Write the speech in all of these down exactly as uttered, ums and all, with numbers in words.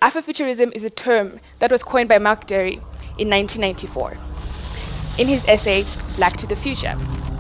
Afrofuturism is a term that was coined by Mark Derry in nineteen ninety-four in his essay, Black to the Future.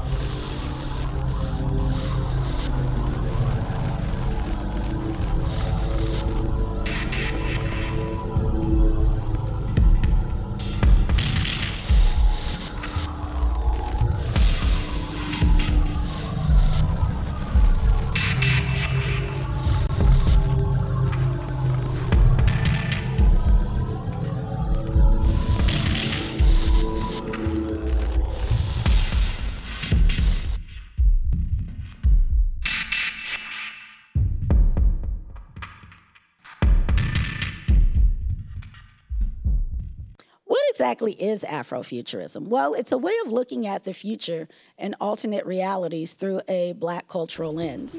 What exactly is Afrofuturism? Well, it's a way of looking at the future and alternate realities through a Black cultural lens.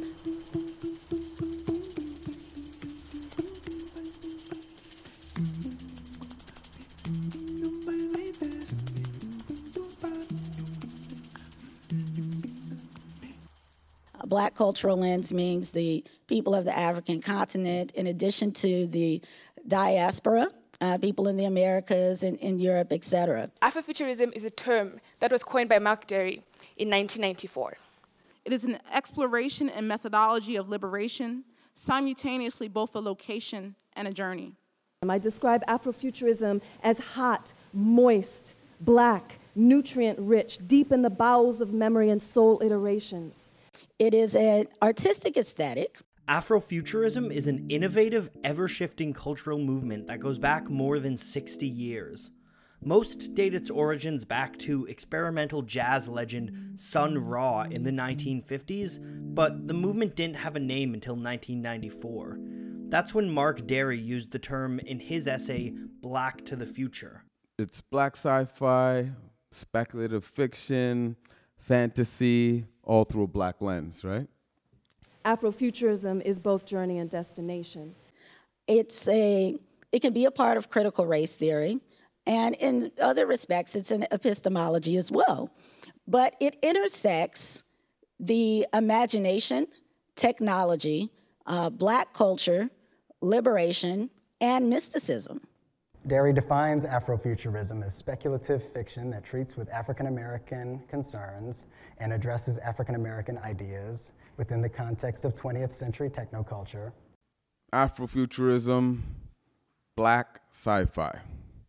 A Black cultural lens means the people of the African continent, in addition to the diaspora, Uh, people in the Americas and in Europe, et cetera. Afrofuturism is a term that was coined by Mark Derry in nineteen ninety-four. It is an exploration and methodology of liberation, simultaneously both a location and a journey. I describe Afrofuturism as hot, moist, black, nutrient-rich, deep in the bowels of memory and soul iterations. It is an artistic aesthetic. Afrofuturism is an innovative, ever-shifting cultural movement that goes back more than sixty years. Most date its origins back to experimental jazz legend Sun Ra in the nineteen fifties, but the movement didn't have a name until nineteen ninety-four. That's when Mark Derry used the term in his essay, Black to the Future. It's black sci-fi, speculative fiction, fantasy, all through a black lens, right? Afrofuturism is both journey and destination. It's a, it can be a part of critical race theory, and in other respects, it's an epistemology as well. But it intersects the imagination, technology, uh, black culture, liberation, and mysticism. Derry defines Afrofuturism as speculative fiction that treats with African American concerns and addresses African American ideas within the context of twentieth century technoculture. Afrofuturism, black sci-fi.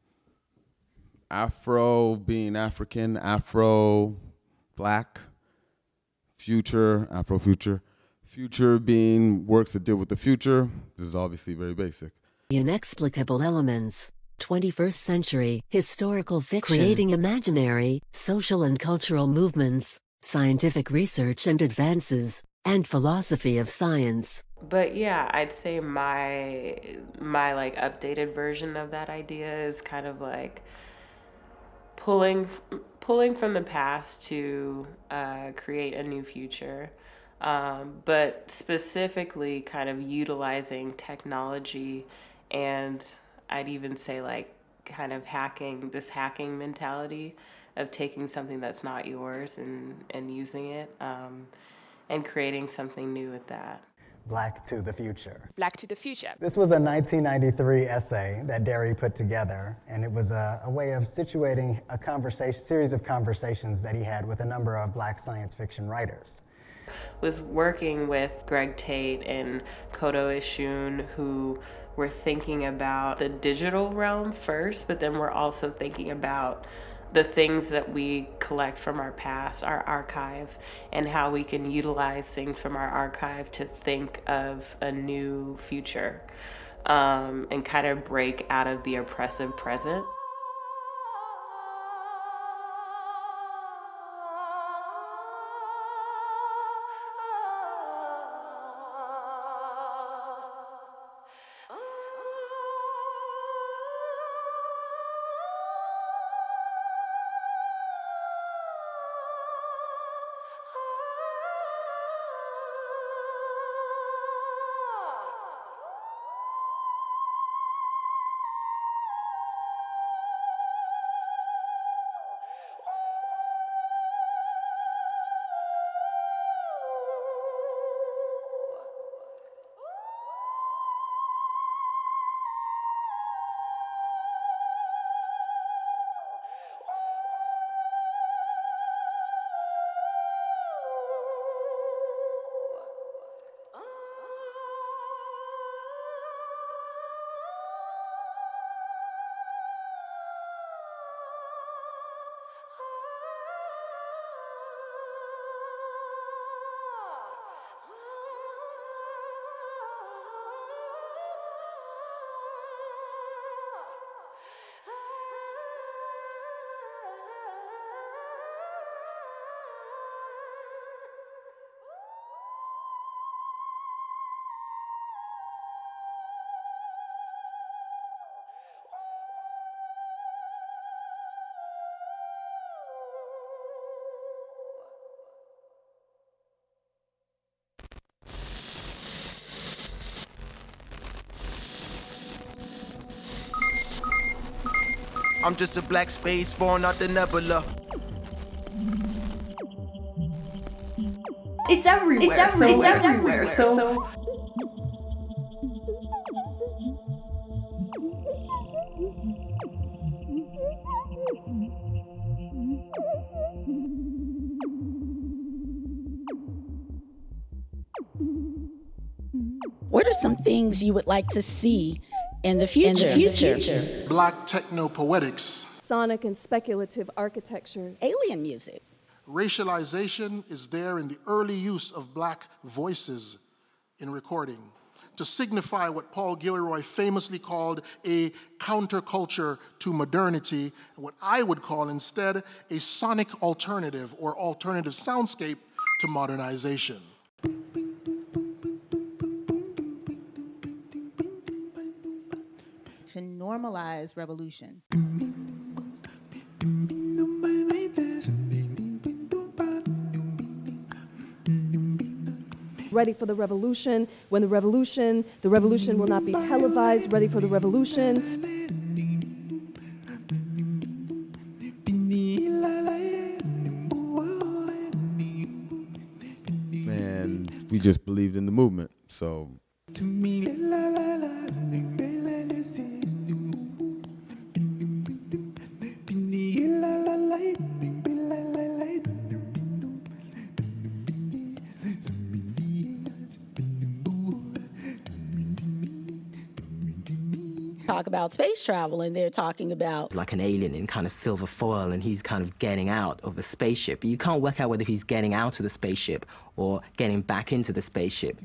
Afro being African, Afro, black, future, Afrofuture. Future being works that deal with the future. This is obviously very basic. Inexplicable elements. twenty-first century historical fiction, creating imaginary, social and cultural movements, scientific research and advances, and philosophy of science. But yeah, I'd say my my like updated version of that idea is kind of like pulling pulling from the past to uh, create a new future, um, but specifically kind of utilizing technology, and I'd even say like kind of hacking, this hacking mentality of taking something that's not yours and, and using it um, and creating something new with that. Black to the Future. Black to the Future. This was a nineteen ninety-three essay that Derry put together, and it was a, a way of situating a conversation, series of conversations that he had with a number of black science fiction writers. Was working with Greg Tate and Kodo Ishun, who were thinking about the digital realm first, but then we're also thinking about the things that we collect from our past, our archive, and how we can utilize things from our archive to think of a new future, um, and kind of break out of the oppressive present. I'm just a black space born out the nebula. It's everywhere. It's, every, so, it's everywhere. everywhere. So, so what are some things you would like to see in the future? In the future. In the future. Black techno-poetics. Sonic and speculative architectures. Alien music. Racialization is there in the early use of black voices in recording to signify what Paul Gilroy famously called a counterculture to modernity, and what I would call instead a sonic alternative or alternative soundscape to modernization. To normalize revolution. Ready for the revolution. When the revolution, the revolution will not be televised. Ready for the revolution. And we just believed in the movement, so. Talk about space travel, and they're talking about like an alien in kind of silver foil, and he's kind of getting out of a spaceship. You can't work out whether he's getting out of the spaceship or getting back into the spaceship.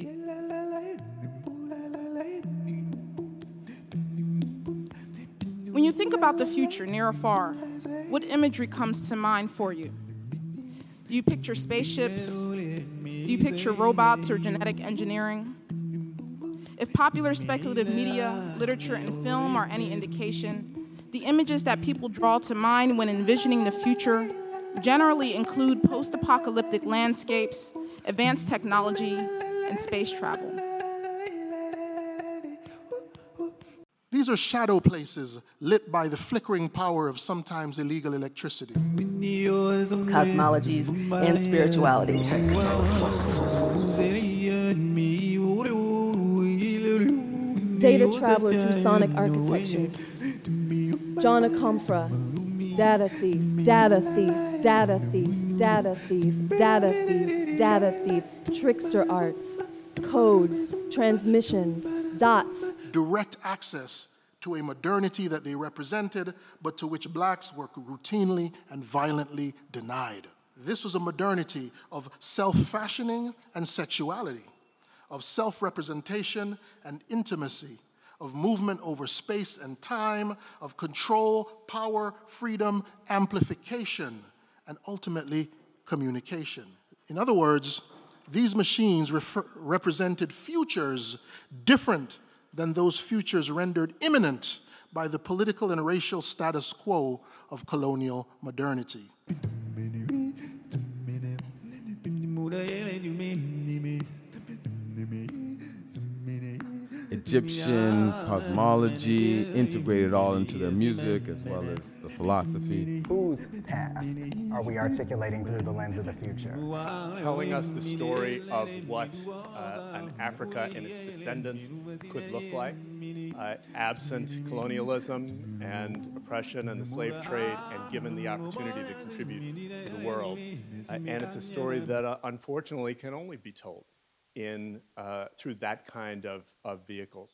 When you think about the future, near or far, what imagery comes to mind for you? Do you picture spaceships? Do you picture robots or genetic engineering? If popular speculative media, literature, and film are any indication, the images that people draw to mind when envisioning the future generally include post-apocalyptic landscapes, advanced technology, and space travel. These are shadow places lit by the flickering power of sometimes illegal electricity. Cosmologies and spirituality. Data traveler through sonic architectures. John Akomfra, data thief, data thief, data thief, data thief, data thief, data thief, trickster arts, codes, transmissions, dots. Direct access to a modernity that they represented, but to which blacks were routinely and violently denied. This was a modernity of self-fashioning and sexuality, of self-representation and intimacy, of movement over space and time, of control, power, freedom, amplification, and ultimately communication. In other words, these machines refer- represented futures different than those futures rendered imminent by the political and racial status quo of colonial modernity. Egyptian cosmology, integrated all into their music as well as the philosophy. Whose past are we articulating through the lens of the future? Telling us the story of what uh, an Africa and its descendants could look like, uh, absent colonialism and oppression and the slave trade, and given the opportunity to contribute to the world. Uh, and it's a story that uh, unfortunately can only be told in uh, through that kind of, of vehicles.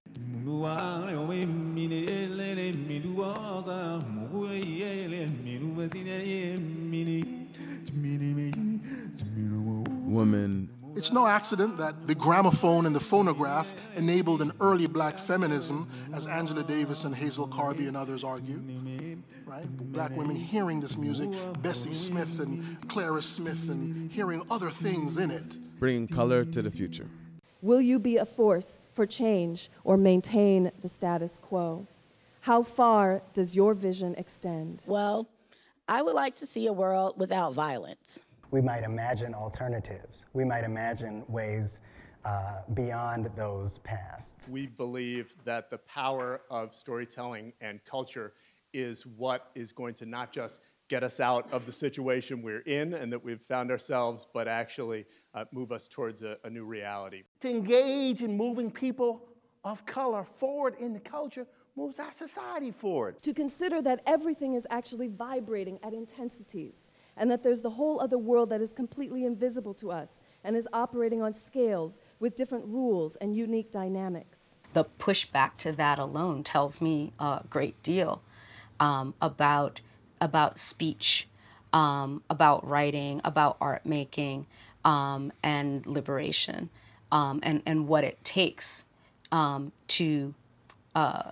Women. It's no accident that the gramophone and the phonograph enabled an early black feminism, as Angela Davis and Hazel Carby and others argue. Right? Black women hearing this music, Bessie Smith and Clara Smith, and hearing other things in it. Bringing color to the future. Will you be a force for change or maintain the status quo? How far does your vision extend? Well, I would like to see a world without violence. We might imagine alternatives. We might imagine ways uh, beyond those pasts. We believe that the power of storytelling and culture is what is going to not just get us out of the situation we're in and that we've found ourselves, but actually uh, move us towards a, a new reality. To engage in moving people of color forward in the culture moves our society forward. To consider that everything is actually vibrating at intensities, and that there's the whole other world that is completely invisible to us and is operating on scales with different rules and unique dynamics. The pushback to that alone tells me a great deal um, about, about speech, um, about writing, about art making, um, and liberation, um, and, and what it takes um, to uh,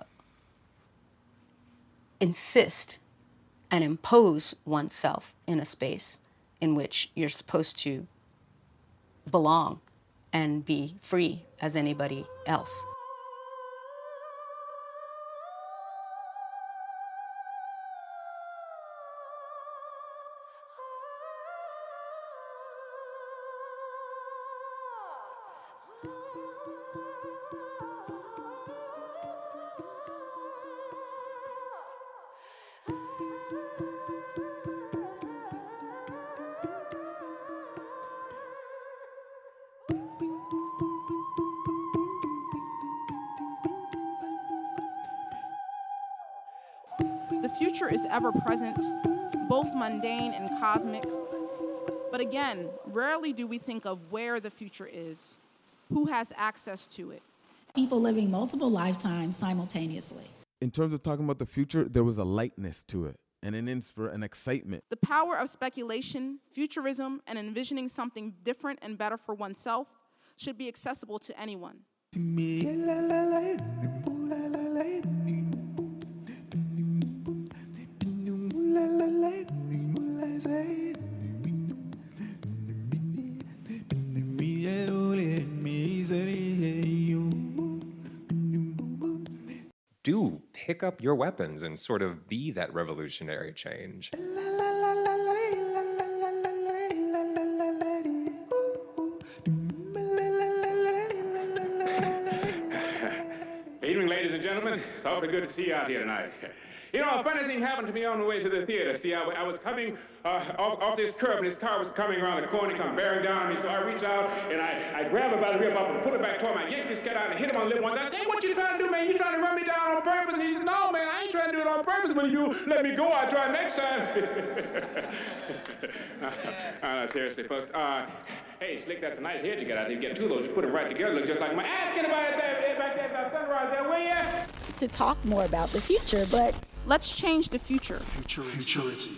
insist and impose oneself in a space in which you're supposed to belong and be free as anybody else. The future is ever present, both mundane and cosmic. But again, rarely do we think of where the future is, who has access to it. People living multiple lifetimes simultaneously. In terms of talking about the future, there was a lightness to it and an inspir- an excitement. The power of speculation, futurism, and envisioning something different and better for oneself should be accessible to anyone. Do pick up your weapons and sort of be that revolutionary change. Evening, ladies and gentlemen. It's awfully good to see you out here tonight. You know, a funny thing happened to me on the way to the theater. See, I, I was coming uh, off, off this curb, and this car was coming around the corner, come bearing down on me. So I reached out, and I, I grabbed him by the rib up and put it back toward him. I yanked this guy out and hit him on the lip once. I said, hey, what you trying to do, man? You trying to run me down on purpose? And he said, no, man, I ain't trying to do it on purpose. When you let me go, I'll try next time. uh, uh, seriously, folks. Uh, hey, Slick, that's a nice head you got out there. You get two of those, you put them right together, look just like my ass. Anybody there, back there, that sunrise there, will ya? To talk more about the future, but let's change the future. Futurity. Futurity.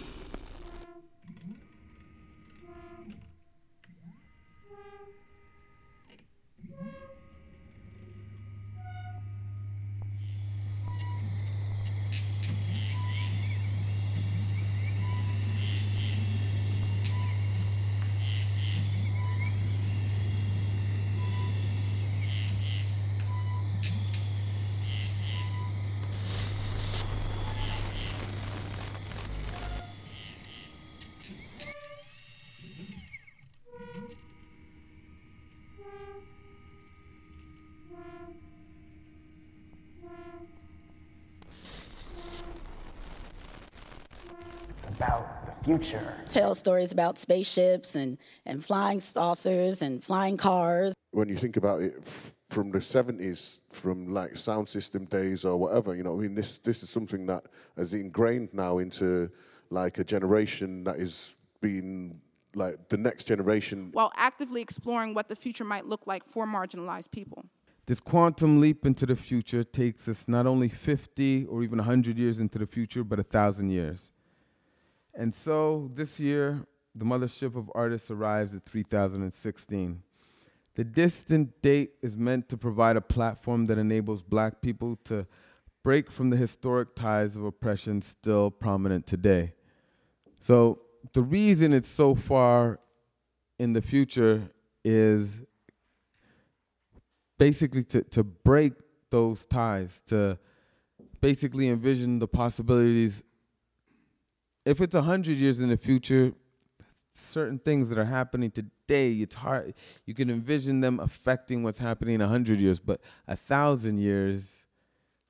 It's about the future. Tell stories about spaceships and, and flying saucers and flying cars. When you think about it, f- from the seventies, from like sound system days or whatever, you know, I mean, this this is something that is ingrained now into like a generation that is being like the next generation. While actively exploring what the future might look like for marginalized people. This quantum leap into the future takes us not only fifty or even one hundred years into the future, but one thousand years. And so this year, the mothership of artists arrives at three thousand sixteen. The distant date is meant to provide a platform that enables Black people to break from the historic ties of oppression still prominent today. So the reason it's so far in the future is basically to, to break those ties, to basically envision the possibilities. If it's one hundred years in the future, certain things that are happening today, it's hard, you can envision them affecting what's happening in one hundred years, but a thousand years,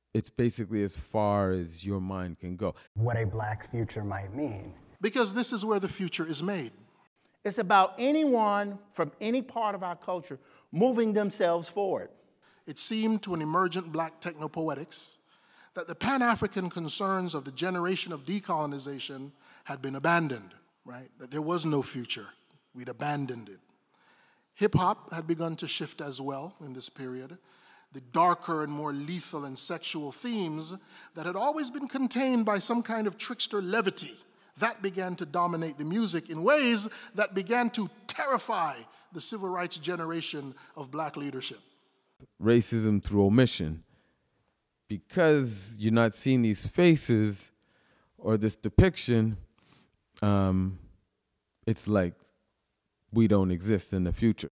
it's basically as far as your mind can go. What a black future might mean. Because this is where the future is made. It's about anyone from any part of our culture moving themselves forward. It seemed to an emergent black technopoetics that the Pan-African concerns of the generation of decolonization had been abandoned, right? That there was no future. We'd abandoned it. Hip-hop had begun to shift as well in this period. The darker and more lethal and sexual themes that had always been contained by some kind of trickster levity, that began to dominate the music in ways that began to terrify the civil rights generation of black leadership. Racism through omission. Because you're not seeing these faces or this depiction, um, it's like we don't exist in the future.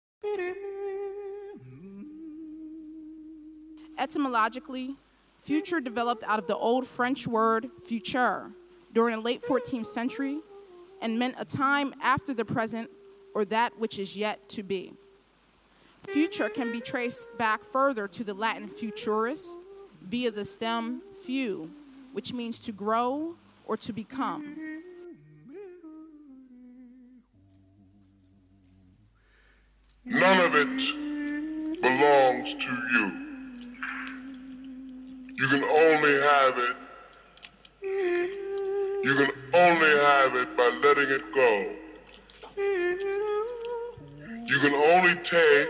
Etymologically, future developed out of the old French word futur during the late fourteenth century and meant a time after the present or that which is yet to be. Future can be traced back further to the Latin futurus via the stem fu, which means to grow or to become. None of it belongs to you. You can only have it. You can only have it by letting it go. You can only take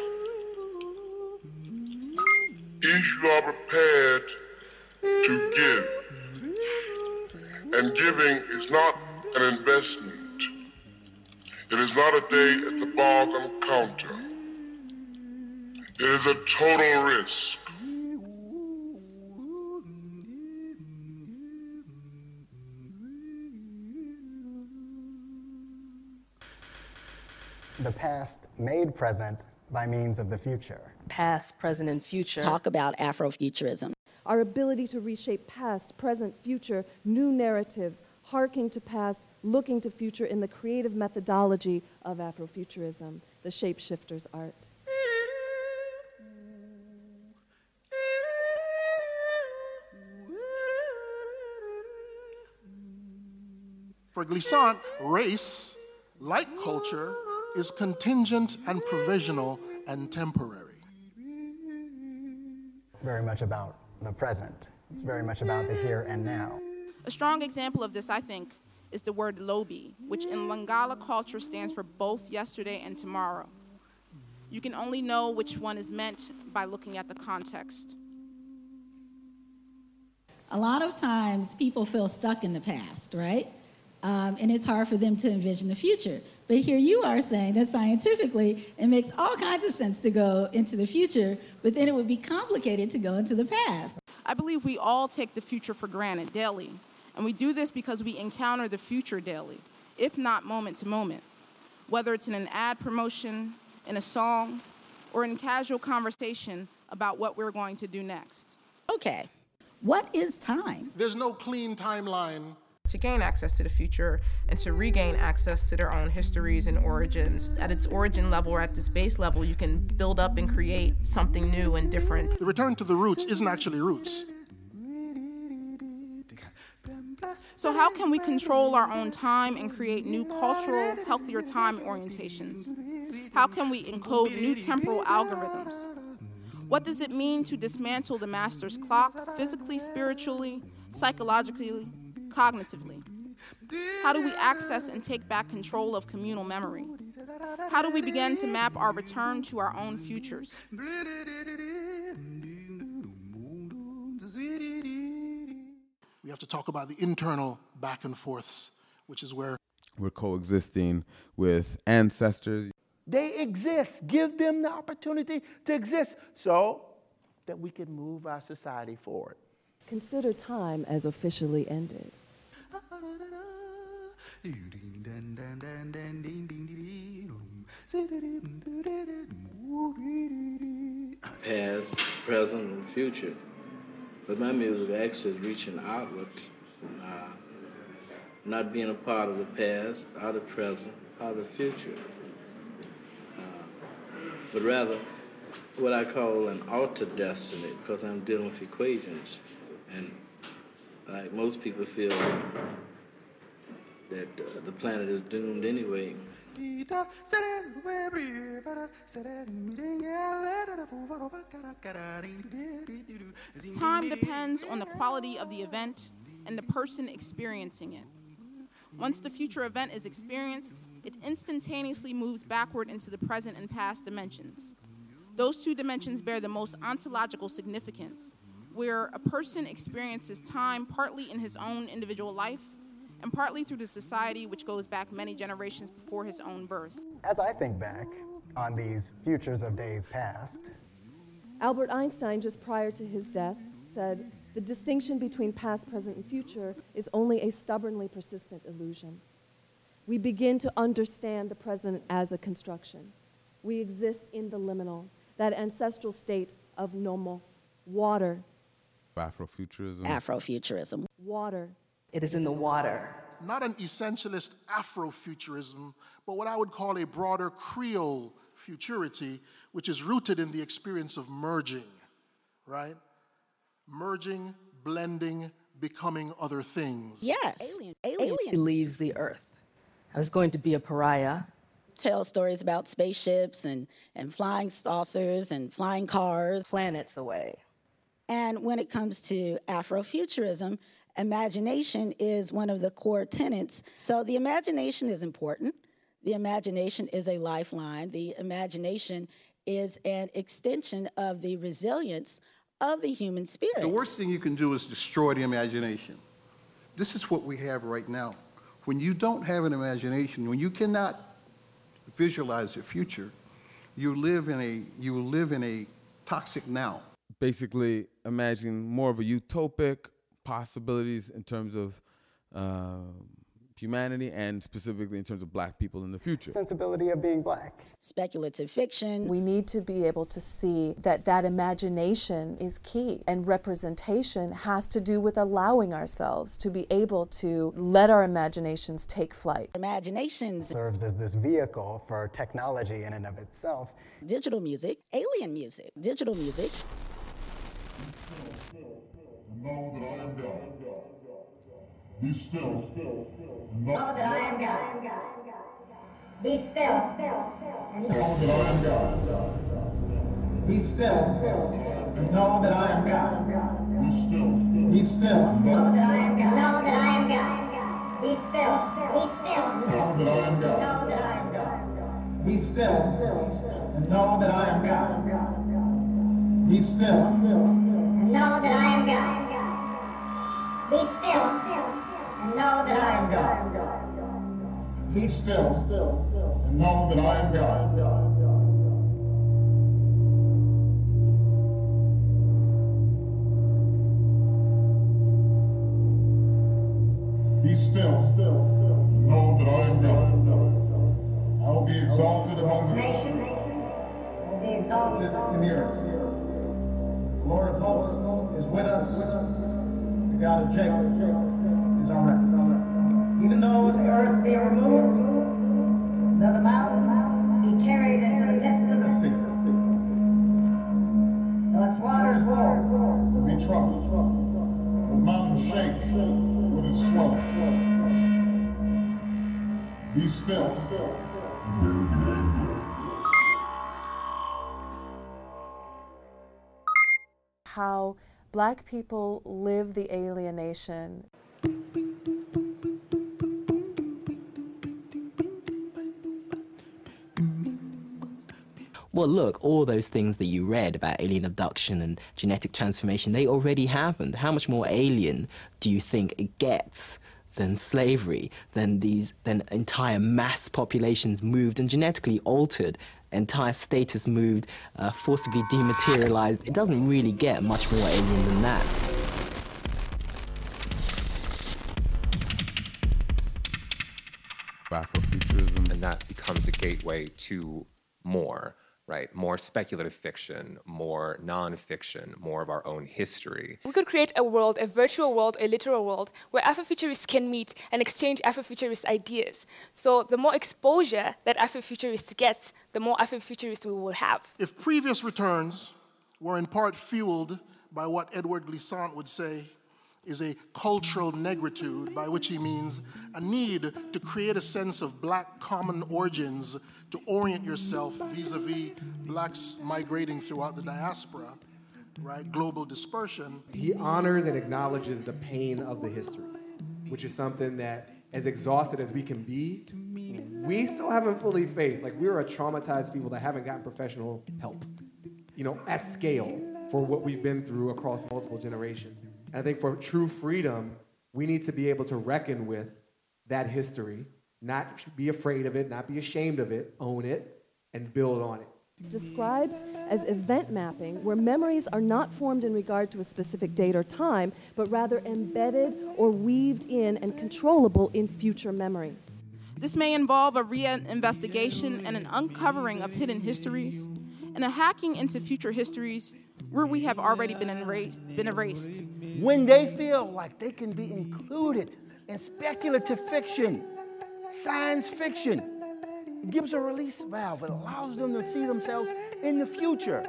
if you are prepared to give. And giving is not an investment. It is not a day at the bargain counter. It is a total risk. The past made present by means of the future. Past, present, and future. Talk about Afrofuturism. Our ability to reshape past, present, future, new narratives, harking to past, looking to future in the creative methodology of Afrofuturism, the shapeshifter's art. For Glissant, race, like culture, is contingent and provisional and temporary. Very much about the present. It's very much about the here and now. A strong example of this, I think, is the word lobi, which in Lingala culture stands for both yesterday and tomorrow. You can only know which one is meant by looking at the context. A lot of times people feel stuck in the past, right? Um, and it's hard for them to envision the future. But here you are saying that scientifically it makes all kinds of sense to go into the future, but then it would be complicated to go into the past. I believe we all take the future for granted daily, and we do this because we encounter the future daily, if not moment to moment, whether it's in an ad promotion, in a song, or in casual conversation about what we're going to do next. Okay, what is time? There's no clean timeline. To gain access to the future and to regain access to their own histories and origins. At its origin level or at this base level, you can build up and create something new and different. The return to the roots isn't actually roots. So how can we control our own time and create new cultural, healthier time orientations? How can we encode new temporal algorithms? What does it mean to dismantle the master's clock, physically, spiritually, psychologically, cognitively? How do we access and take back control of communal memory? How do we begin to map our return to our own futures? We have to talk about the internal back and forths, which is where we're coexisting with ancestors. They exist. Give them the opportunity to exist so that we can move our society forward. Consider time as officially ended. Past, present, and future. But my music actually is reaching outward, uh, not being a part of the past, or the present, or the future. Uh, but rather what I call an altered destiny, because I'm dealing with equations. And like most people feel that uh, the planet is doomed anyway. Time depends on the quality of the event and the person experiencing it. Once the future event is experienced, it instantaneously moves backward into the present and past dimensions. Those two dimensions bear the most ontological significance, where a person experiences time partly in his own individual life and partly through the society which goes back many generations before his own birth. As I think back on these futures of days past, Albert Einstein, just prior to his death, said, "The distinction between past, present, and future is only a stubbornly persistent illusion." We begin to understand the present as a construction. We exist in the liminal, that ancestral state of nomo, water. Afrofuturism. Afrofuturism. Water. It is in the water. Not an essentialist Afrofuturism, but what I would call a broader Creole futurity, which is rooted in the experience of merging, right? Merging, blending, becoming other things. Yes. Alien. Alien. He leaves the earth. I was going to be a pariah. Tell stories about spaceships and, and flying saucers and flying cars. Planets away. And when it comes to Afrofuturism, imagination is one of the core tenets. So the imagination is important. The imagination is a lifeline. The imagination is an extension of the resilience of the human spirit. The worst thing you can do is destroy the imagination. This is what we have right now. When you don't have an imagination, when you cannot visualize your future, you live in a you live in a toxic now. Basically, imagine more of a utopic possibilities in terms of uh, humanity and specifically in terms of black people in the future. Sensibility of being black. Speculative fiction. We need to be able to see that that imagination is key, and representation has to do with allowing ourselves to be able to let our imaginations take flight. Imaginations serves as this vehicle for technology in and of itself. Digital music, alien music, digital music. Know that I am God. Be still. Know that I am God. Be still. Know that I am God. Be still. Know that I am God. Be still. Be still. Know that I am God. Know that I am God. Be still. Be still. Know that I am God. Know that I am God. Be still. And know that I am God. Be still. And know that I am God. Be still, and know that I am God. Be still, and know that I am God. Be still, and know that I am God. I will be exalted among the nations, will be exalted in the earth. The Lord of hosts is with us. The God of Jacob is our refuge. Even though the earth be removed, though the mountains be carried into the midst of the sea, though its waters roar, will be troubled, the mountains shake with its swelling. Be still. How Black people live the alienation. Well, look, all those things that you read about alien abduction and genetic transformation, they already happened. How much more alien do you think it gets than slavery, than these, than entire mass populations moved and genetically altered, entire status moved, uh, forcibly dematerialized? It doesn't really get much more alien than that. Afrofuturism. And that becomes a gateway to more. right? More speculative fiction, more nonfiction, more of our own history. We could create a world, a virtual world, a literal world, where Afrofuturists can meet and exchange Afrofuturist ideas. So the more exposure that Afrofuturists get, the more Afrofuturists we will have. If previous returns were in part fueled by what Edward Glissant would say is a cultural negritude, by which he means a need to create a sense of black common origins to orient yourself vis-a-vis blacks migrating throughout the diaspora, right, global dispersion. He honors and acknowledges the pain of the history, which is something that, as exhausted as we can be, we still haven't fully faced. Like, we're a traumatized people that haven't gotten professional help, you know, at scale for what we've been through across multiple generations. And I think for true freedom, we need to be able to reckon with that history, not be afraid of it, not be ashamed of it, own it, and build on it. Describes as event mapping, where memories are not formed in regard to a specific date or time, but rather embedded or weaved in and controllable in future memory. This may involve a re-investigation and an uncovering of hidden histories, and a hacking into future histories where we have already been erased. Been erased. When they feel like they can be included in speculative fiction, science fiction, it gives a release valve. It allows them to see themselves in the future.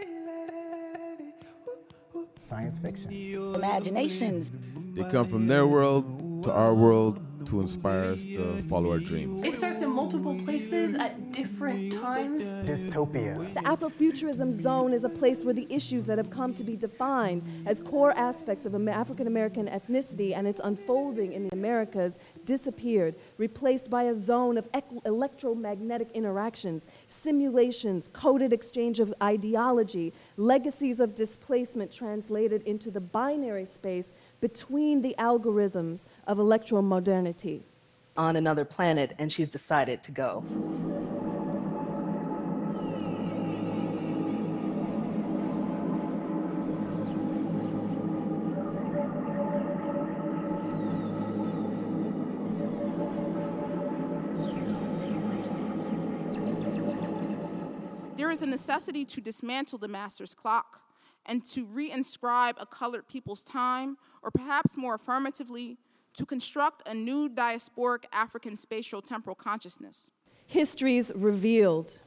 Science fiction. Imaginations. They come from their world to our world to inspire us to follow our dreams. It starts in multiple places at different times. Dystopia. The Afrofuturism zone is a place where the issues that have come to be defined as core aspects of African American ethnicity and its unfolding in the Americas disappeared, replaced by a zone of electromagnetic interactions, simulations, coded exchange of ideology, legacies of displacement translated into the binary space between the algorithms of electromodernity. On another planet, and she's decided to go. There is a necessity to dismantle the master's clock and to reinscribe a colored people's time, or perhaps more affirmatively, to construct a new diasporic African spatial temporal consciousness. Histories revealed,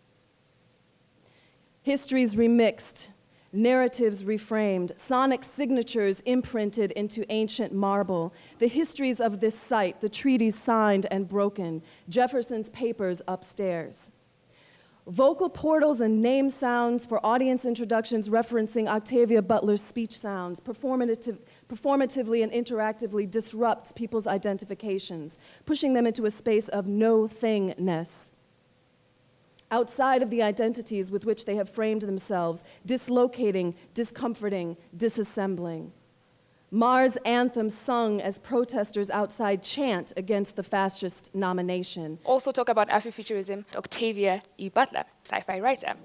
histories remixed, narratives reframed, sonic signatures imprinted into ancient marble, the histories of this site, the treaties signed and broken, Jefferson's papers upstairs. Vocal portals and name sounds for audience introductions referencing Octavia Butler's speech sounds performative, performatively and interactively disrupts people's identifications, pushing them into a space of no-thingness. Outside of the identities with which they have framed themselves, dislocating, discomforting, disassembling. Mars' anthem sung as protesters outside chant against the fascist nomination. Also talk about Afrofuturism, Octavia E. Butler, sci-fi writer.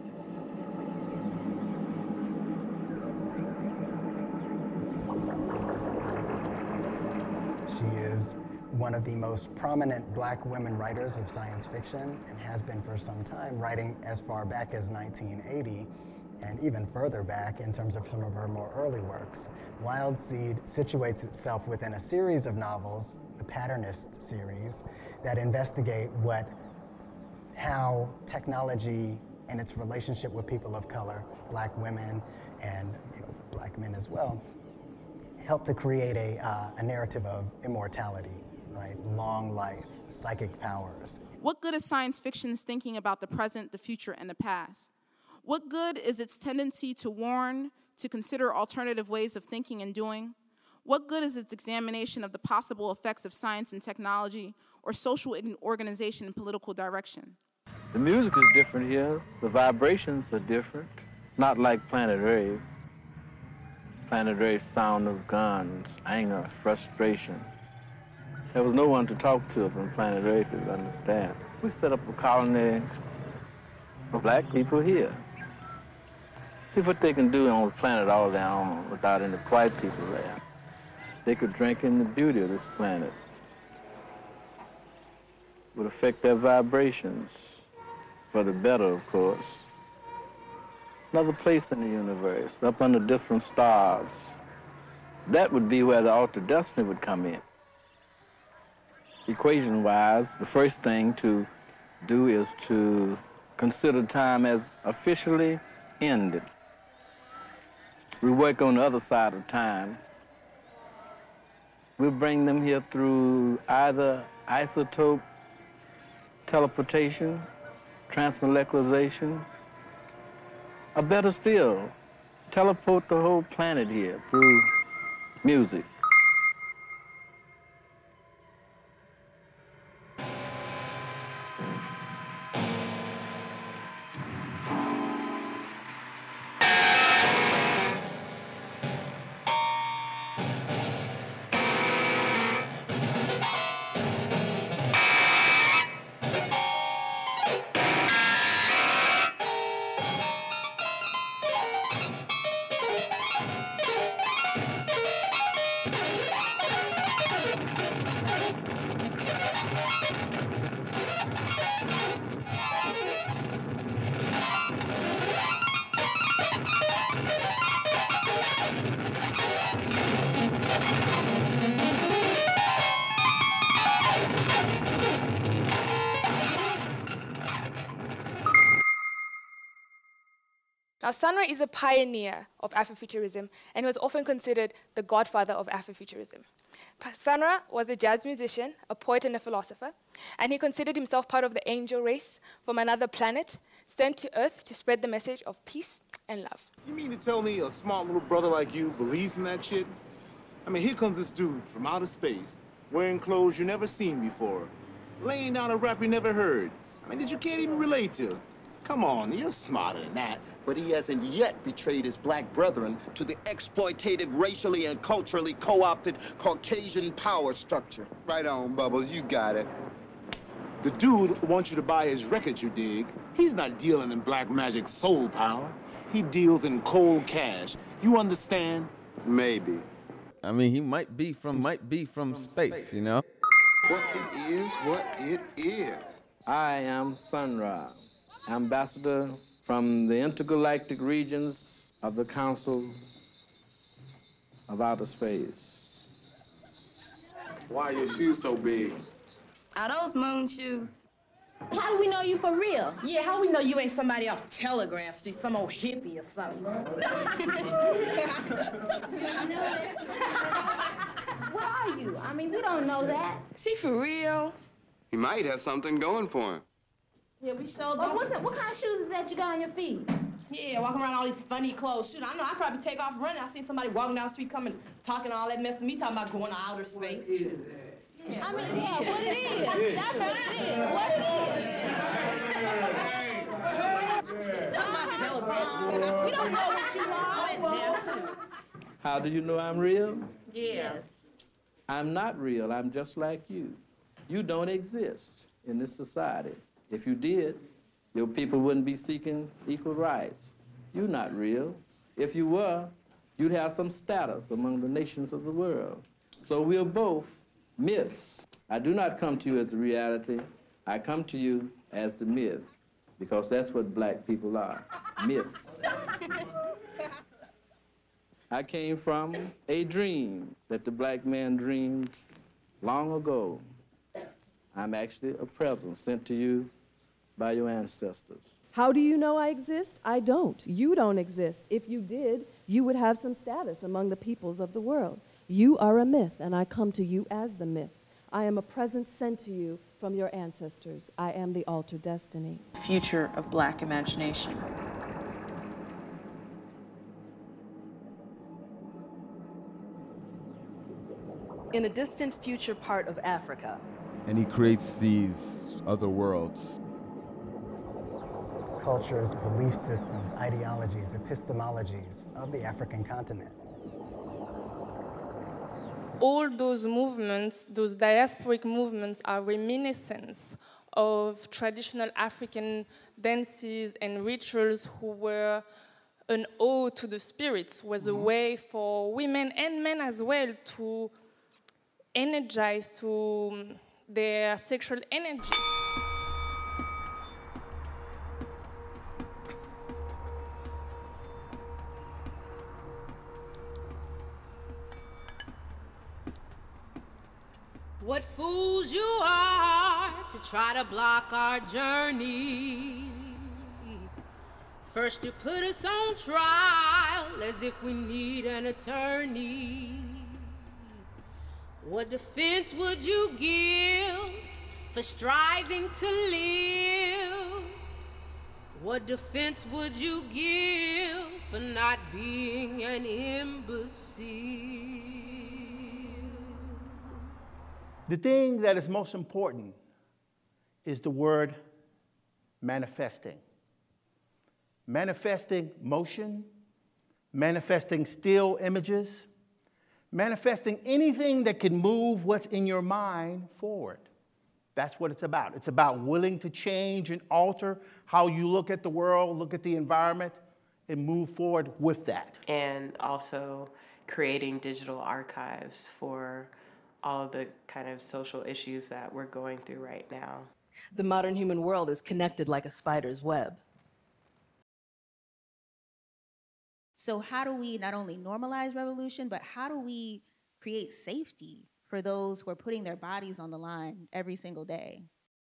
She is one of the most prominent black women writers of science fiction and has been for some time, writing as far back as nineteen eighty. And even further back in terms of some of her more early works. Wild Seed situates itself within a series of novels, the Patternist series, that investigate what, how technology and its relationship with people of color, black women and you know, black men as well, help to create a, uh, a narrative of immortality, right? Long life, psychic powers. What good is science fiction's thinking about the present, the future, and the past? What good is its tendency to warn, to consider alternative ways of thinking and doing? What good is its examination of the possible effects of science and technology, or social organization and political direction? The music is different here. The vibrations are different. Not like Planet Rave. Planet Rave's sound of guns, anger, frustration. There was no one to talk to up in Planet Rave to understand. We set up a colony for black people here. See what they can do on the planet all their own without any white people there. They could drink in the beauty of this planet. It would affect their vibrations. for the better, of course. Another place in the universe, up under different stars. That would be where the altered destiny would come in. Equation-wise, the first thing to do is to consider time as officially ended. We work on the other side of time. We'll bring them here through either isotope teleportation, transmolecularization, or better still, teleport the whole planet here through music. Now, Sun Ra is a pioneer of Afrofuturism, and he was often considered the godfather of Afrofuturism. Sun Ra was a jazz musician, a poet, and a philosopher, and he considered himself part of the angel race from another planet, sent to Earth to spread the message of peace and love. You mean to tell me a smart little brother like you believes in that shit? I mean, here comes this dude from outer space, wearing clothes you never seen before, laying down a rap you never heard. I mean, that you can't even relate to. Come on, you're smarter than that. But he hasn't yet betrayed his black brethren to the exploitative, racially and culturally co-opted Caucasian power structure. Right on, Bubbles, you got it. The dude wants you to buy his records, you dig? He's not dealing in black magic soul power. He deals in cold cash. You understand? Maybe. I mean, he might be from might be from, from space, space, you know? What it is, what it is. I am Sun Ra, ambassador from the intergalactic regions of the Council of Outer Space. Why are your shoes so big? Are those moon shoes? How do we know you for real? Yeah, how do we know you ain't somebody off Telegraph Street, some old hippie or something? What are you? I mean, we don't know that. She for real? He might have something going for him. Yeah, we showed oh, what's that? What kind of shoes is that you got on your feet? Yeah, walking around all these funny clothes. Shoot, I know, I probably take off running. I see somebody walking down the street coming, talking all that mess to me, talking about going to outer space. Yeah, I mean, yeah, what it is. That's what it is. What it is. Talking about Telegraph. We don't know what you are. How do you know I'm real? Yes. I'm not real. I'm just like you. You don't exist in this society. If you did, your people wouldn't be seeking equal rights. You're not real. If you were, you'd have some status among the nations of the world. So we're both myths. I do not come to you as a reality. I come to you as the myth, because that's what black people are, myths. I came from a dream that the black man dreamed long ago. I'm actually a present sent to you by your ancestors. How do you know I exist? I don't. You don't exist. If you did, you would have some status among the peoples of the world. You are a myth, and I come to you as the myth. I am a present sent to you from your ancestors. I am the altered destiny. Future of black imagination. In a distant future part of Africa. And he creates these other worlds. Cultures, belief systems, ideologies, epistemologies of the African continent. All those movements, those diasporic movements, are reminiscence of traditional African dances and rituals who were an ode to the spirits, was a way for women and men as well to energize to their sexual energy. What fools you are to try to block our journey. First you put us on trial as if we need an attorney. What defense would you give for striving to live? What defense would you give for not being an imbecile? The thing that is most important is the word manifesting. Manifesting motion, manifesting still images, manifesting anything that can move what's in your mind forward. That's what it's about. It's about willing to change and alter how you look at the world, look at the environment, and move forward with that. And also creating digital archives for all of the kind of social issues that we're going through right now. The modern human world is connected like a spider's web. So how do we not only normalize revolution, but how do we create safety for those who are putting their bodies on the line every single day?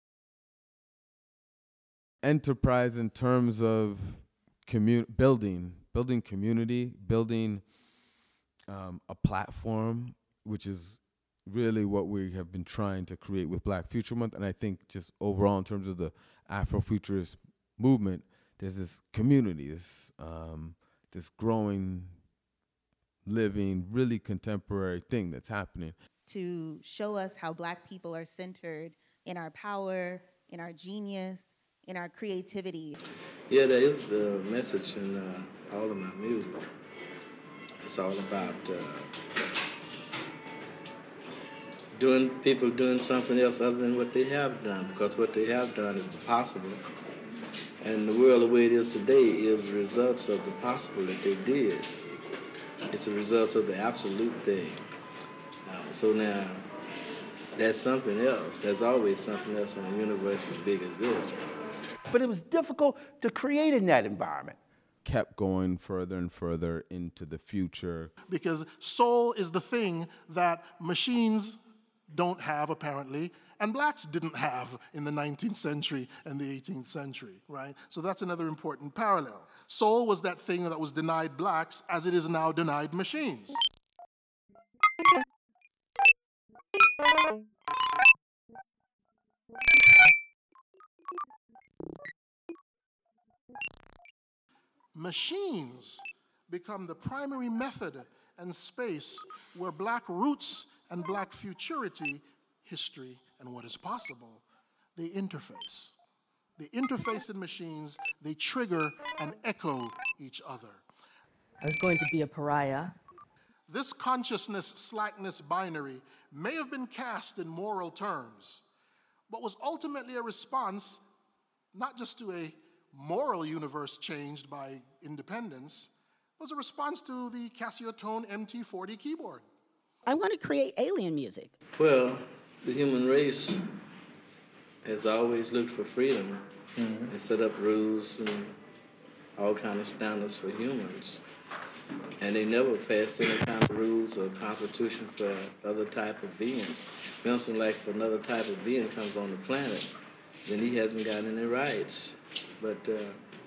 Enterprise in terms of commu- building, building community, building um, a platform, which is really what we have been trying to create with Black Future Month. And I think just overall in terms of the Afrofuturist movement, there's this community, this um, this growing, living, really contemporary thing that's happening. To show us how Black people are centered in our power, in our genius, in our creativity. Yeah, there is a message in uh, all of my music. It's all about uh, doing people doing something else other than what they have done, because what they have done is the possible. And the world the way it is today is results of the possible that they did. It's a result of the absolute thing. Uh, so now, that's something else. There's always something else in a universe as big as this. But it was difficult to create in that environment. Kept going further and further into the future. Because soul is the thing that machines don't have, apparently, and blacks didn't have in the nineteenth century and the eighteenth century, right? So that's another important parallel. Soul was that thing that was denied blacks as it is now denied machines. Machines become the primary method and space where black roots and black futurity, history, and what is possible, they interface. They interface in machines, they trigger and echo each other. I was going to be a pariah. This consciousness slackness binary may have been cast in moral terms, but was ultimately a response not just to a moral universe changed by independence, it was a response to the Casio-Tone M T forty keyboard. I want to create alien music. Well, the human race has always looked for freedom mm-hmm. and set up rules and all kind of standards for humans. And they never passed any kind of rules or constitution for other type of beings. For instance, like if another type of being comes on the planet, then he hasn't got any rights. But uh,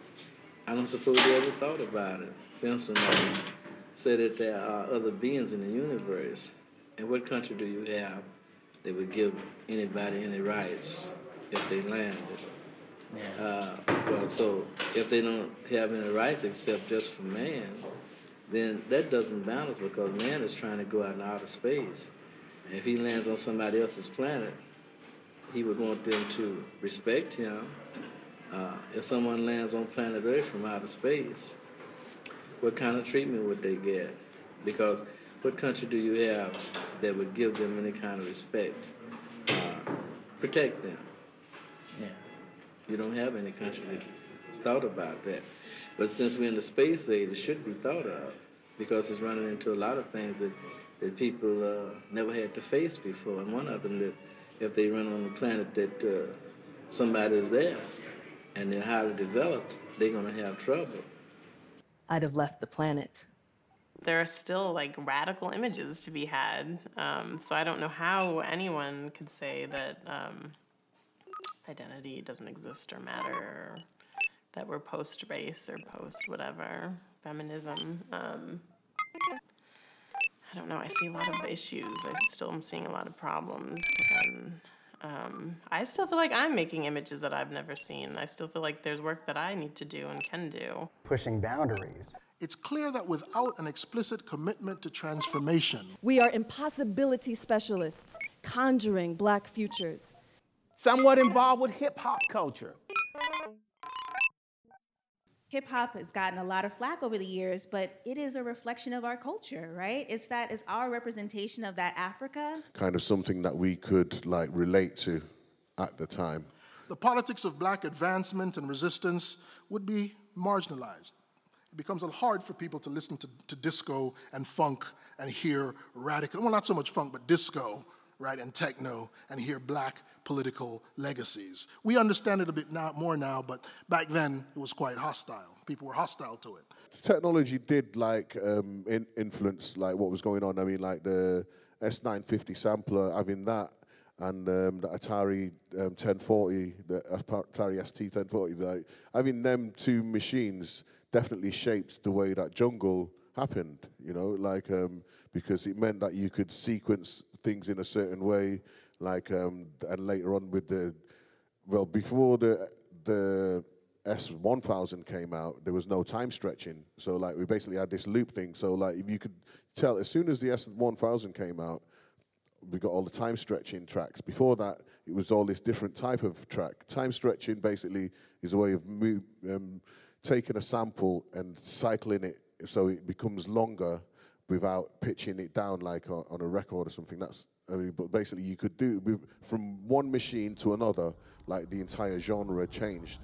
I don't suppose they ever thought about it. For instance, like, say that there are other beings in the universe, and what country do you have that would give anybody any rights if they landed? Yeah. Uh, well, so if they don't have any rights except just for man, then that doesn't balance, because man is trying to go out in outer space. And if he lands on somebody else's planet, he would want them to respect him. Uh, if someone lands on planet Earth from outer space, what kind of treatment would they get? Because what country do you have that would give them any kind of respect? Uh, protect them. Yeah. You don't have any country that's thought about that. But since we're in the space age, it should be thought of, because it's running into a lot of things that, that people uh, never had to face before. And one of them, that if they run on a planet that uh, somebody is there and they're highly developed, they're going to have trouble. I'd have left the planet. there are still like radical images to be had. Um, so I don't know how anyone could say that um, identity doesn't exist or matter, or that we're post-race or post-whatever, feminism. Um, I don't know, I see a lot of issues. I still am seeing a lot of problems. And um, I still feel like I'm making images that I've never seen. I still feel like there's work that I need to do and can do. Pushing boundaries. It's clear that without an explicit commitment to transformation, We are impossibility specialists, conjuring black futures. Somewhat involved with hip hop culture. Hip hop has gotten a lot of flack over the years, but it is a reflection of our culture, right? It's that it's our representation of that Africa. Kind of something that we could like relate to at the time. the politics of black advancement and resistance would be marginalized. It becomes a little hard for people to listen to, to disco and funk and hear radical, well, not so much funk, but disco, right, and techno, and hear black political legacies. We understand it a bit now, more now, but back then it was quite hostile. People were hostile to it. Technology did like um, in, influence like what was going on. I mean, like the S nine fifty sampler, having that, and um, the Atari um, ten forty, the Atari S T ten forty, like having them two machines definitely shaped the way that jungle happened. You know, like um, because it meant that you could sequence things in a certain way, like um, and later on with the well before the the S one thousand came out, there was no time stretching. So like we basically had this loop thing. So like if you could tell, as soon as the S one thousand came out, we got all the time stretching tracks. Before that, it was all this different type of track. Time stretching basically is a way of move, um, taking a sample and cycling it so it becomes longer without pitching it down like on, on a record or something. That's I mean, but basically you could do with, from one machine to another, like the entire genre changed.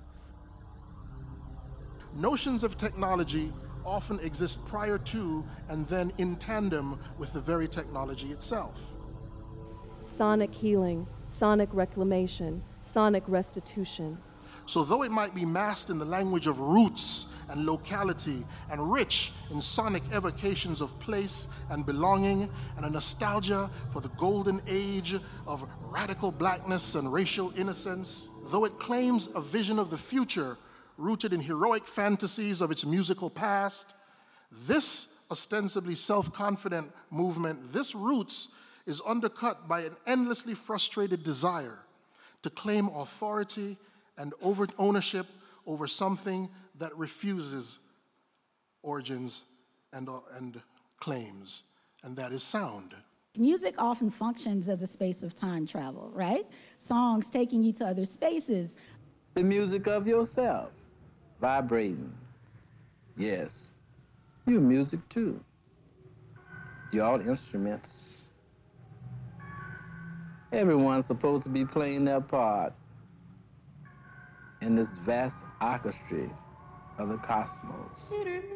Notions of technology often exist prior to and then in tandem with the very technology itself. Sonic healing, sonic reclamation, sonic restitution. So though it might be masked in the language of roots and locality and rich in sonic evocations of place and belonging and a nostalgia for the golden age of radical blackness and racial innocence, though it claims a vision of the future rooted in heroic fantasies of its musical past, this ostensibly self-confident movement, this roots, is undercut by an endlessly frustrated desire to claim authority and over ownership over something that refuses origins and, uh, and claims, and that is sound. Music often functions as a space of time travel, right? Songs taking you to other spaces. The music of yourself, vibrating. Yes, you're music too. You're all instruments. Everyone's supposed to be playing their part in this vast orchestra of the cosmos.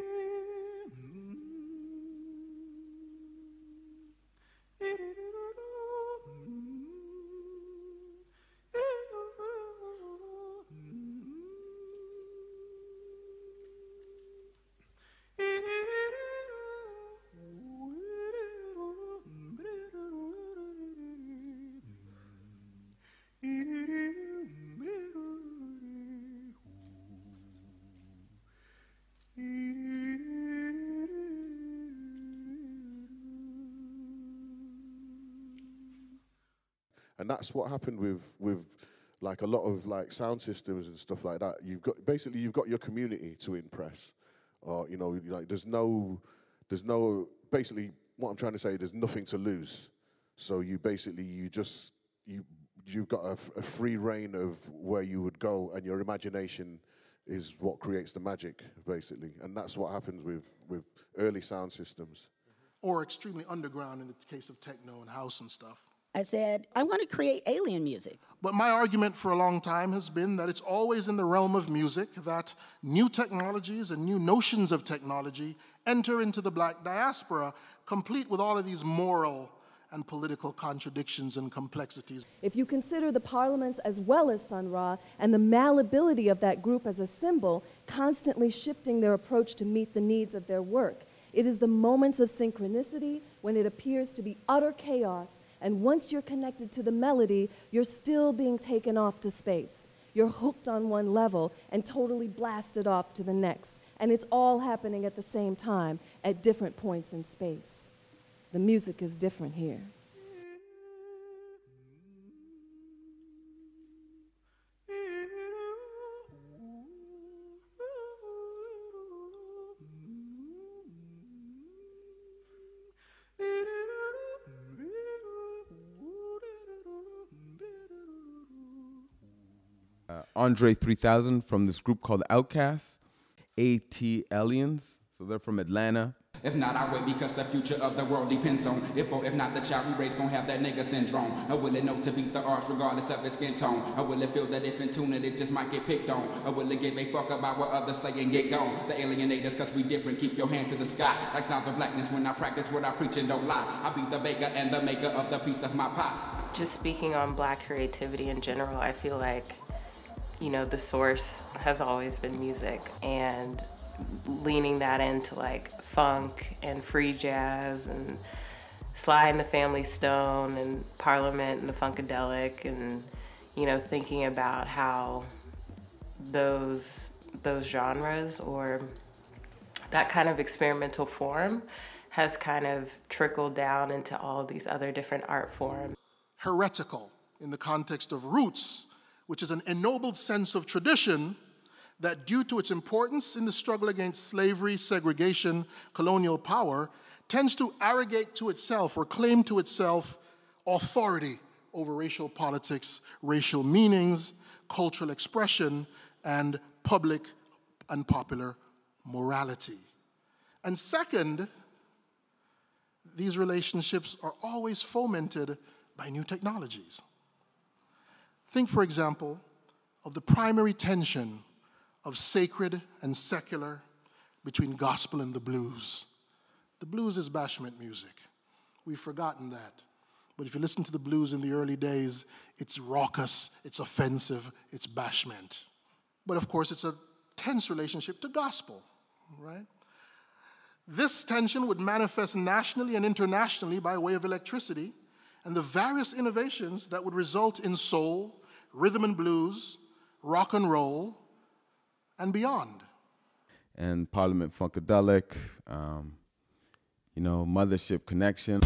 And that's what happened with with like a lot of like sound systems and stuff like that. You've got basically you've got your community to impress, or you know, like there's no, there's no basically what I'm trying to say. There's nothing to lose, so you basically you just you you've got a, a free reign of where you would go, and your imagination is what creates the magic, basically, and that's what happens with with early sound systems, or extremely underground in the case of techno and house and stuff. I said, I want to create alien music. But my argument for a long time has been that it's always in the realm of music that new technologies and new notions of technology enter into the black diaspora, complete with all of these moral and political contradictions and complexities. If you consider the parliaments as well as Sun Ra and the malleability of that group as a symbol, constantly shifting their approach to meet the needs of their work, It is the moments of synchronicity when it appears to be utter chaos, and once you're connected to the melody, you're still being taken off to space. You're hooked on one level and totally blasted off to the next. And it's all happening at the same time at different points in space. The music is different here. Uh, Andre three thousand from this group called Outkast, AT-Aliens, so they're from Atlanta. If not, I wait because the future of the world depends on if or if not the child we raise gon' have that nigga syndrome. Or will it know to beat the arts regardless of its skin tone? Or will it feel that if in tune it, it just might get picked on? Or will it give a fuck about what others say and get gone? The alienators cause we different, keep your hand to the sky. Like sounds of blackness when I practice what I preach and don't lie. I be the baker and the maker of the piece of my pie. Just speaking on Black creativity in general, I feel like, you know, the source has always been music, and leaning that into like funk and free jazz and Sly and the Family Stone and Parliament and the Funkadelic, and, you know, thinking about how those those genres or that kind of experimental form has kind of trickled down into all of these other different art forms. Heretical in the context of roots, which is an ennobled sense of tradition that, due to its importance in the struggle against slavery, segregation, colonial power, tends to arrogate to itself or claim to itself authority over racial politics, racial meanings, cultural expression, and public and popular morality. And second, these relationships are always fomented by new technologies. Think, for example, of the primary tension of sacred and secular between gospel and the blues. The blues is bashment music. We've forgotten that. But if you listen to the blues in the early days, it's raucous, it's offensive, it's bashment. But of course, it's a tense relationship to gospel, right? This tension would manifest nationally and internationally by way of electricity and the various innovations that would result in soul, rhythm and blues, rock and roll, and beyond. And Parliament Funkadelic, um, you know, Mothership Connection.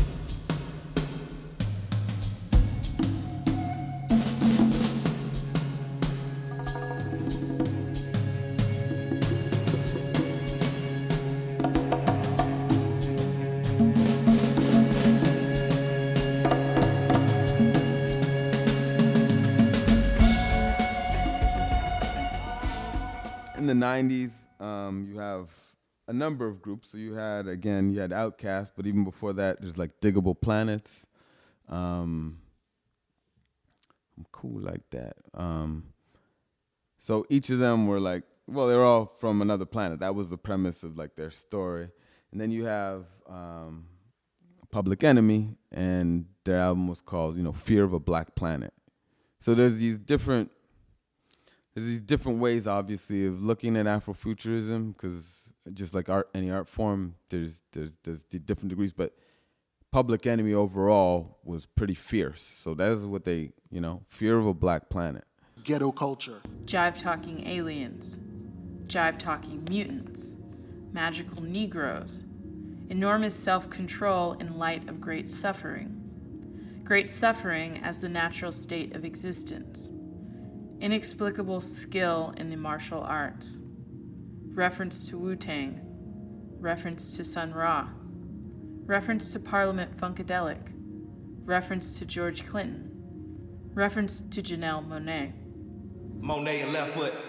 In the nineties, um, you have a number of groups. So you had, again, you had Outkast, but even before that, there's like Diggable Planets. Um, I'm cool like that. Um, so each of them were like, well, they're all from another planet. That was the premise of like their story. And then you have um, Public Enemy, and their album was called, you know, Fear of a Black Planet. So there's these different There's these different ways, obviously, of looking at Afrofuturism, because just like art, any art form, there's there's there's the different degrees. But Public Enemy overall was pretty fierce. So that is what they, you know, Fear of a Black Planet. Ghetto culture. Jive-talking aliens. Jive-talking mutants. Magical Negroes. Enormous self-control in light of great suffering. Great suffering as the natural state of existence. Inexplicable skill in the martial arts. Reference to Wu-Tang. Reference to Sun Ra. Reference to Parliament Funkadelic. Reference to George Clinton. Reference to Janelle Monáe. Monet and left foot.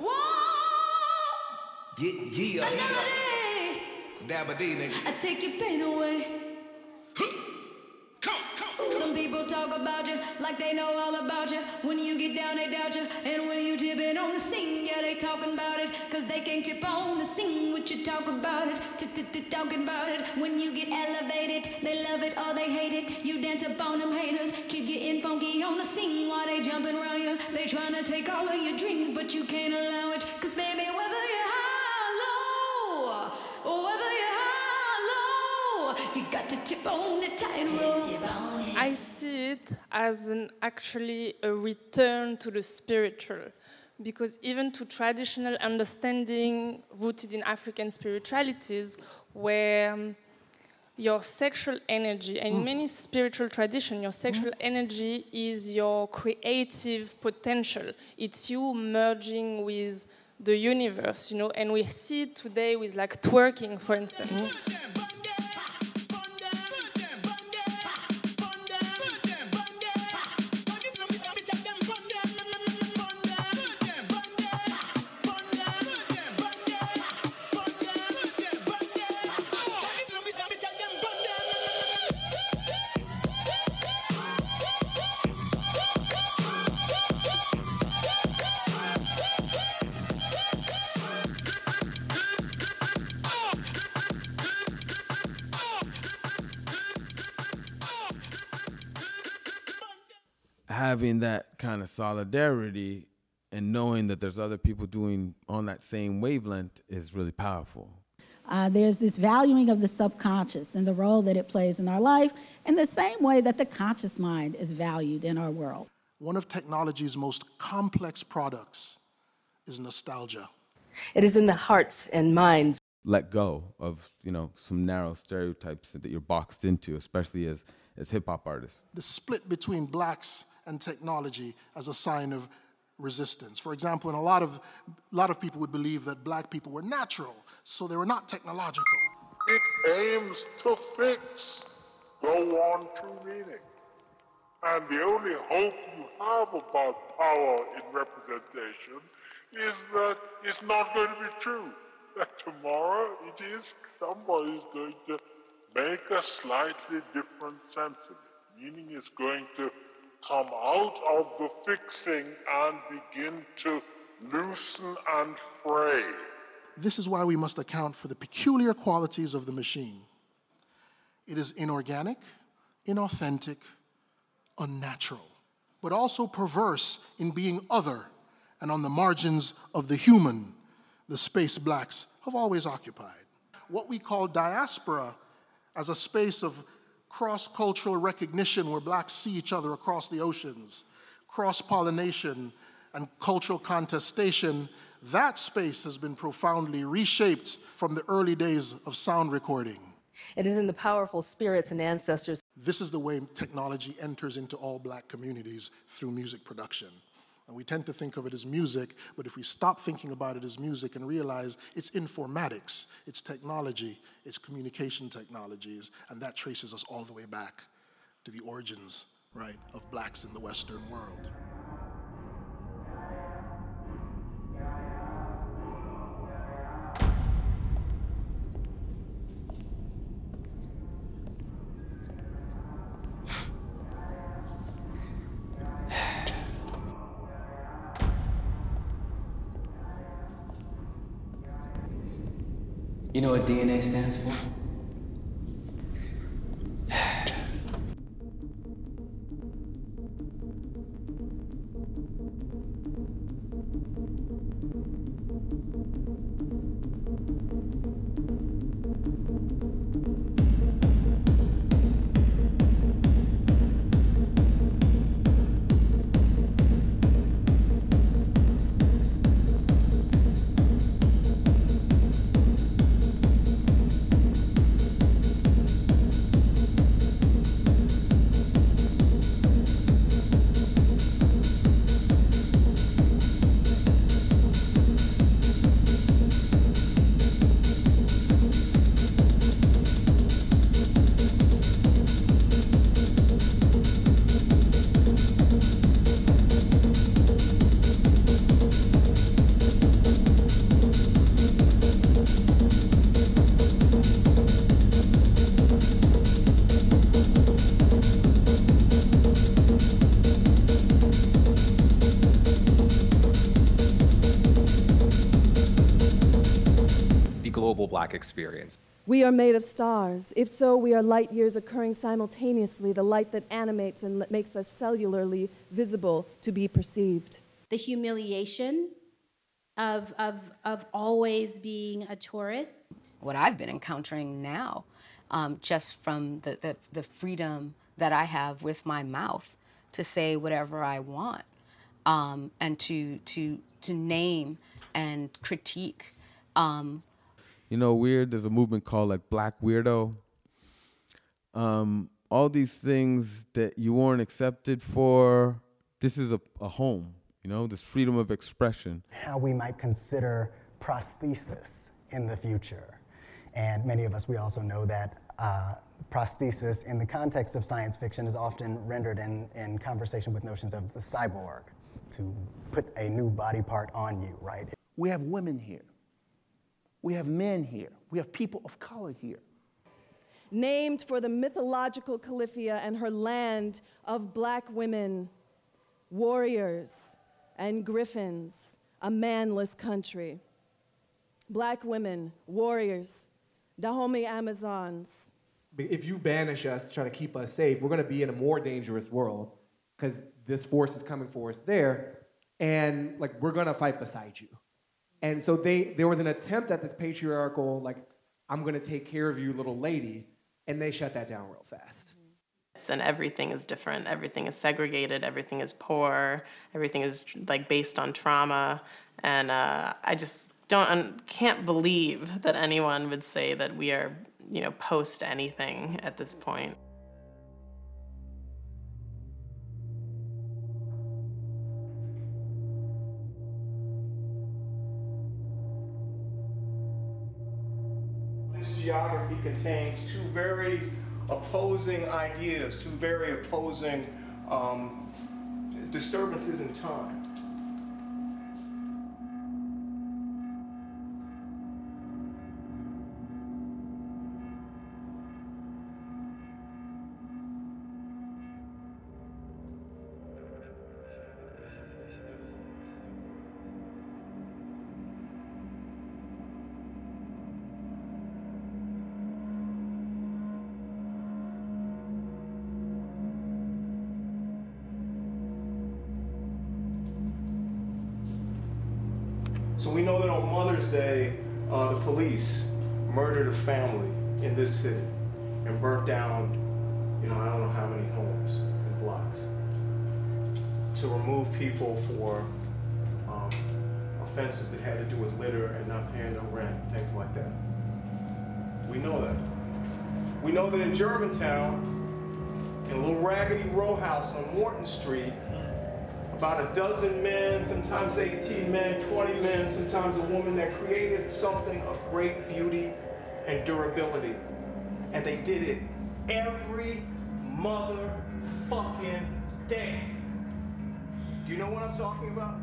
Get yeah. Dabba-dee, nigga. I take your pain away. Some people talk about you like they know all about you. When you get down, they doubt you. And when you tipping on the scene, yeah, they talking about it. Cause they can't tip on the scene, what you talk about it. Talking about it. When you get elevated, they love it or they hate it. You dance up on them haters. Keep getting funky on the scene while they jumping around you. They trying to take all of your dreams, but you can't allow it. Cause baby, whether you're high or low, or whether you're high got to tip on the tightrope. I see it as an actually a return to the spiritual, because even to traditional understanding rooted in African spiritualities, where um, your sexual energy, and in Mm. many spiritual traditions, your sexual Mm. energy is your creative potential. It's you merging with the universe, you know, and we see it today with like twerking, for instance. Mm. Having that kind of solidarity and knowing that there's other people doing on that same wavelength is really powerful. Uh, there's this valuing of the subconscious and the role that it plays in our life in the same way that the conscious mind is valued in our world. One of technology's most complex products is nostalgia. It is in the hearts and minds. Let go of, you know, some narrow stereotypes that you're boxed into, especially as, as hip-hop artists. The split between blacks and technology as a sign of resistance. For example, in a lot of, a lot of people would believe that black people were natural, so they were not technological. It aims to fix. Go on, true meaning. And the only hope you have about power in representation is that it's not going to be true. That tomorrow it is, somebody is going to make a slightly different sense of it. Meaning it's going to come out of the fixing and begin to loosen and fray. This is why we must account for the peculiar qualities of the machine. It is inorganic, inauthentic, unnatural, but also perverse in being other and on the margins of the human, the space blacks have always occupied. What we call diaspora as a space of cross-cultural recognition where blacks see each other across the oceans, cross-pollination and cultural contestation, that space has been profoundly reshaped from the early days of sound recording. It is in the powerful spirits and ancestors. This is the way technology enters into all black communities through music production. And we tend to think of it as music, but if we stop thinking about it as music and realize it's informatics, it's technology, it's communication technologies, and that traces us all the way back to the origins, right, of blacks in the Western world. You know what D N A stands for? global black experience. We are made of stars. If so, we are light years occurring simultaneously, the light that animates and that makes us cellularly visible to be perceived. The humiliation of, of, of always being a tourist. What I've been encountering now um, just from the, the, the freedom that I have with my mouth to say whatever I want, um, and to, to, to name and critique. Um, you know, weird, there's a movement called like Black Weirdo. Um, all these things that you weren't accepted for, this is a, a home, you know, this freedom of expression. How we might consider prosthesis in the future. And many of us, we also know that uh, prosthesis in the context of science fiction is often rendered in, in conversation with notions of the cyborg, to put a new body part on you, right? We have women here. We have men here. We have people of color here. Named for the mythological Califia and her land of black women, warriors, and griffins, a manless country. Black women, warriors, Dahomey Amazons. If you banish us, try to keep us safe, we're gonna be in a more dangerous world because this force is coming for us there, and like we're gonna fight beside you. And so they, there was an attempt at this patriarchal, like, I'm gonna take care of you, little lady, and they shut that down real fast. And everything is different. Everything is segregated. Everything is poor. Everything is like based on trauma. And uh, I just don't un- can't believe that anyone would say that we are, you know, post anything at this point. This geography contains two very opposing ideas, two very opposing um, disturbances in time. So we know that on Mother's Day, uh, the police murdered a family in this city and burnt down, you know, I don't know how many homes and blocks to remove people for um, offenses that had to do with litter and not paying their rent, things like that. We know that. We know that in Germantown, in a little raggedy row house on Morton Street, about a dozen men, sometimes eighteen men, twenty men, sometimes a woman that created something of great beauty and durability. And they did it every motherfucking day. Do you know what I'm talking about?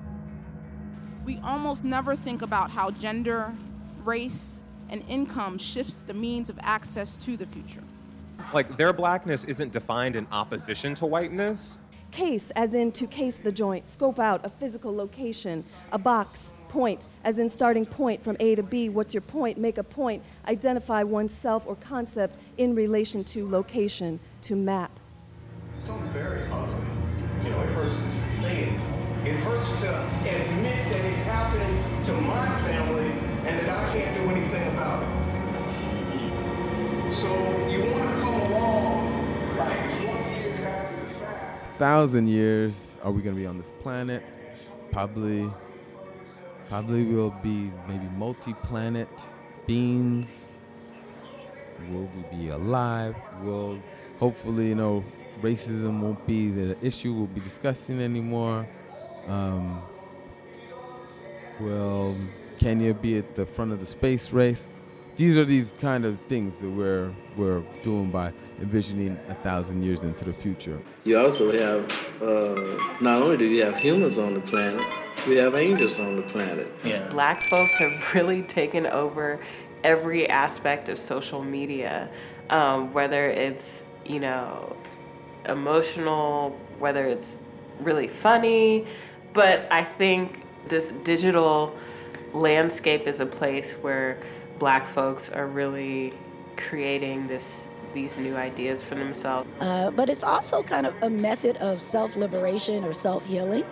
We almost never think about how gender, race, and income shifts the means of access to the future. Like, their blackness isn't defined in opposition to whiteness. Case, as in to case the joint, scope out a physical location, a box, point, as in starting point from A to B, what's your point, make a point, identify oneself or concept in relation to location, to map. Something very ugly. You know, it hurts to say it. It hurts to admit that it happened to my family and that I can't do anything about it. So you want to come along like twenty years after the fact. Thousand years, are we gonna be on this planet? Probably. Probably we'll be maybe multi-planet beings. Will we be alive? Will, hopefully, you know, racism won't be the issue we'll be discussing anymore. Um, will Kenya be at the front of the space race? These are these kind of things that we're we're doing by envisioning a thousand years into the future. You also have, uh, not only do you have humans on the planet, we have angels on the planet. Yeah. Black folks have really taken over every aspect of social media, um, whether it's, you know, emotional, whether it's really funny, but I think this digital landscape is a place where Black folks are really creating this these new ideas for themselves. Uh, but it's also kind of a method of self-liberation or self-healing.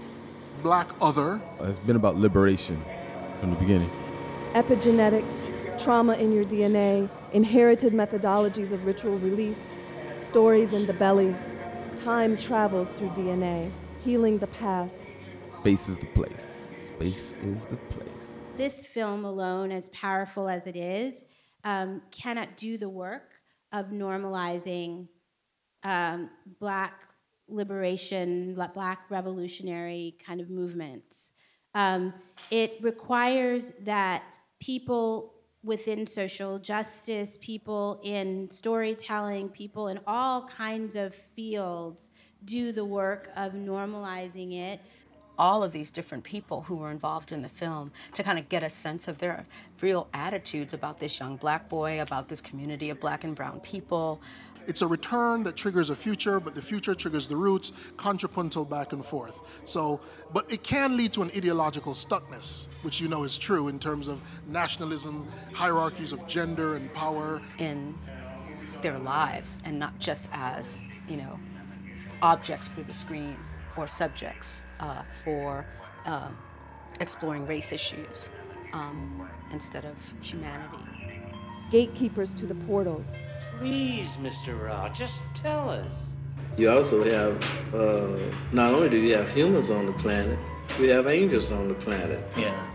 Black other. It's been about liberation from the beginning. Epigenetics, Trauma in your D N A, inherited methodologies of ritual release, stories in the belly. Time travels through D N A, healing the past. Space is the place. Space is the place. This film alone, as powerful as it is, um, cannot do the work of normalizing um, Black liberation, Black revolutionary kind of movements. Um, it requires that people within social justice, people in storytelling, people in all kinds of fields do the work of normalizing it. All of these different people who were involved in the film to kind of get a sense of their real attitudes about this young Black boy, about this community of Black and brown people. It's a return that triggers a future, but the future triggers the roots, contrapuntal back and forth. So, but it can lead to an ideological stuckness, which you know is true in terms of nationalism, hierarchies of gender and power. In their lives, and not just as, you know, objects for the screen or subjects uh, for uh, exploring race issues um, instead of humanity. Gatekeepers to the portals. Please, Mister Rao, just tell us. You also have, uh, not only do you have humans on the planet, we have angels on the planet. Yeah.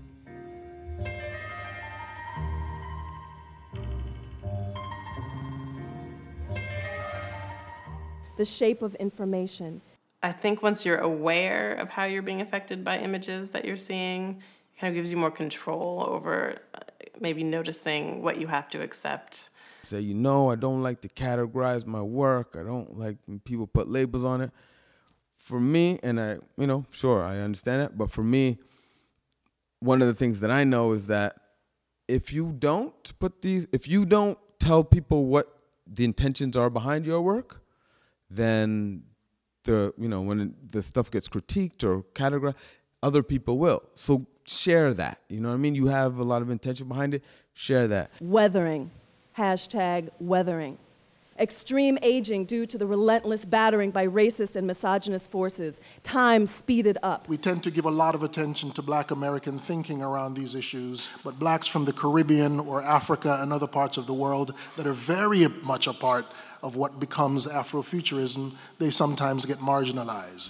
The shape of information. I think once you're aware of how you're being affected by images that you're seeing, it kind of gives you more control over uh, maybe noticing what you have to accept. Say, you know, I don't like to categorize my work. I don't like when people put labels on it. For me, and I, you know, sure, I understand that. But for me, one of the things that I know is that if you don't put these, if you don't tell people what the intentions are behind your work, then the, you know, when the stuff gets critiqued or categorized, other people will. So share that. You know what I mean? You have a lot of intention behind it. Share that. Weathering. Hashtag weathering. Extreme aging due to the relentless battering by racist and misogynist forces. Time speeded up. We tend to give a lot of attention to Black American thinking around these issues, but Blacks from the Caribbean or Africa and other parts of the world that are very much a part of what becomes Afrofuturism, they sometimes get marginalized.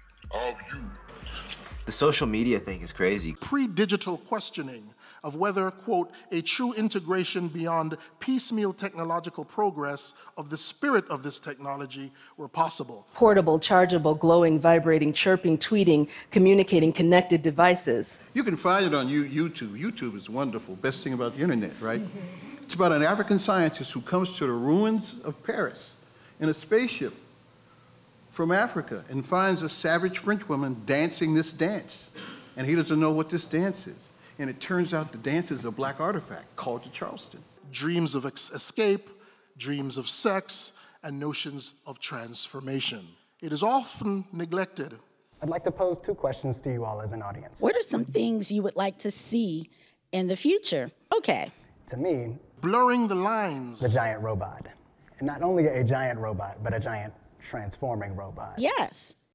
The social media thing is crazy. Pre-digital questioning of whether, quote, a true integration beyond piecemeal technological progress of the spirit of this technology were possible. Portable, chargeable, glowing, vibrating, chirping, tweeting, communicating, connected devices. You can find it on YouTube. YouTube is wonderful. Best thing about the internet, right? Mm-hmm. It's about an African scientist who comes to the ruins of Paris in a spaceship from Africa and finds a savage French woman dancing this dance. And he doesn't know what this dance is. And it turns out the dance is a Black artifact called the Charleston. Dreams of ex- escape, dreams of sex, and notions of transformation. It is often neglected. I'd like to pose two questions to you all as an audience. What are some things you would like to see in the future? Okay. To me, blurring the lines. The giant robot. And not only a giant robot, but a giant transforming robot. Yes.